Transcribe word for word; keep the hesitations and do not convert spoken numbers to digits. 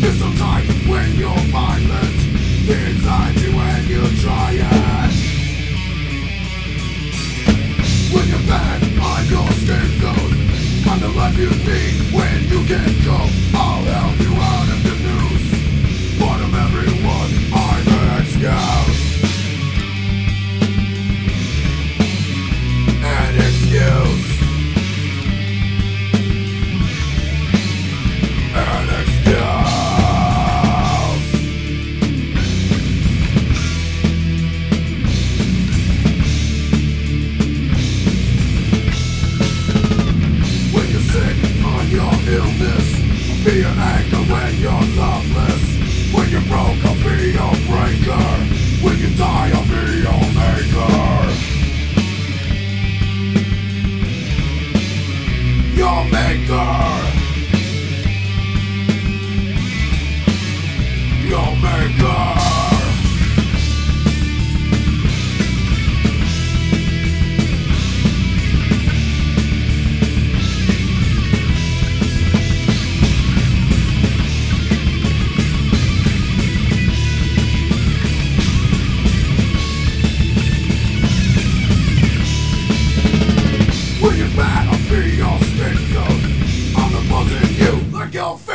so tight when you're violent, the anxiety when you try it. When you're bad, I'm your scapegoat. I'm the life you need when you get cold. I'll help you out of the news. Part of everyone, I'm an excuse. An excuse. An excuse. When you're sick on your illness, I'll be your anchor when you're loveless. When you're broke, I'll be your breaker. When you die, I'll be your maker. Your maker. Your maker. When you're bad, I'll be your scapegoat. I'm the buzz in you like your